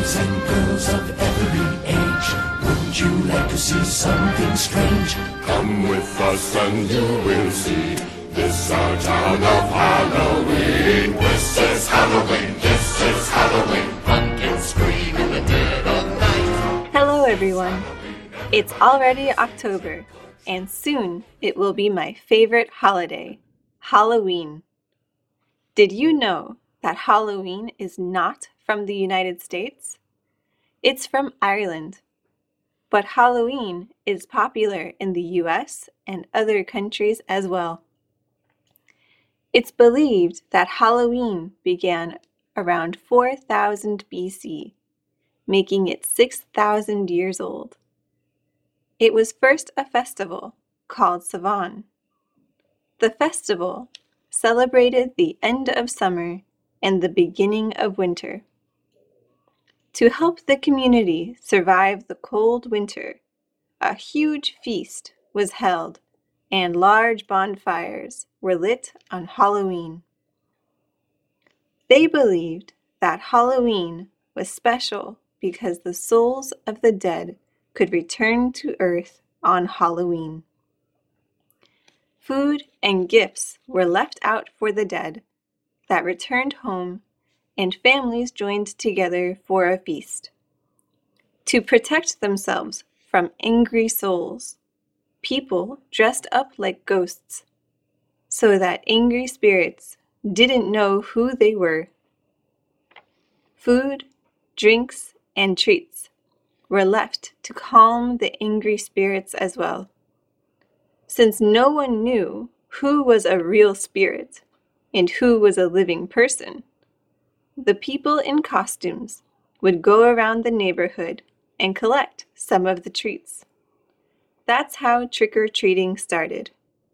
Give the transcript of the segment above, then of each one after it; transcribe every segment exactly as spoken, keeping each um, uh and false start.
boys and girls of every age, wouldn't you like to see something strange? Come with us and you will see. This our town of Halloween. This is Halloween, this is Halloween. Pumpkins scream in the dead of night. Hello everyone. It's already October, and soon it will be my favorite holiday, Halloween. Did you know that Halloween is not from the United States? It's from Ireland. But Halloween is popular in the U S and other countries as well. It's believed that Halloween began around four thousand B C, making it six thousand years old. It was first a festival called Samhain. The festival celebrated the end of summer and the beginning of winter. To help the community survive the cold winter, a huge feast was held and large bonfires were lit on Halloween. They believed that Halloween was special because the souls of the dead could return to Earth on Halloween. Food and gifts were left out for the dead that returned home, and families joined together for a feast. To protect themselves from angry souls, people dressed up like ghosts so that angry spirits didn't know who they were. Food, drinks, and treats were left to calm the angry spirits as well. Since no one knew who was a real spirit and who was a living person, the people in costumes would go around the neighborhood and collect some of the treats. That's how trick-or-treating started.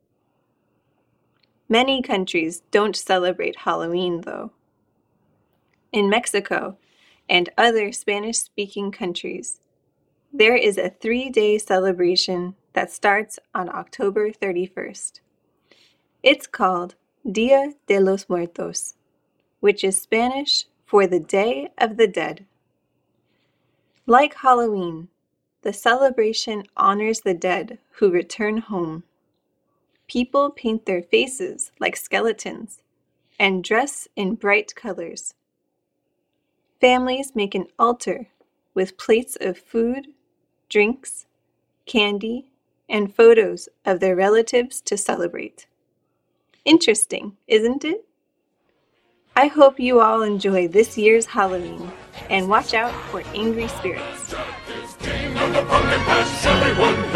Many countries don't celebrate Halloween, though. In Mexico and other Spanish-speaking countries, there is a three-day celebration that starts on October thirty-first. It's called Dia de los Muertos, which is Spanish for the Day of the Dead. Like Halloween, the celebration honors the dead who return home. People paint their faces like skeletons and dress in bright colors. Families make an altar with plates of food, drinks, candy, and photos of their relatives to celebrate. Interesting, isn't it? I hope you all enjoy this year's Halloween and watch out for angry spirits. King of the pumpkin patch, everyone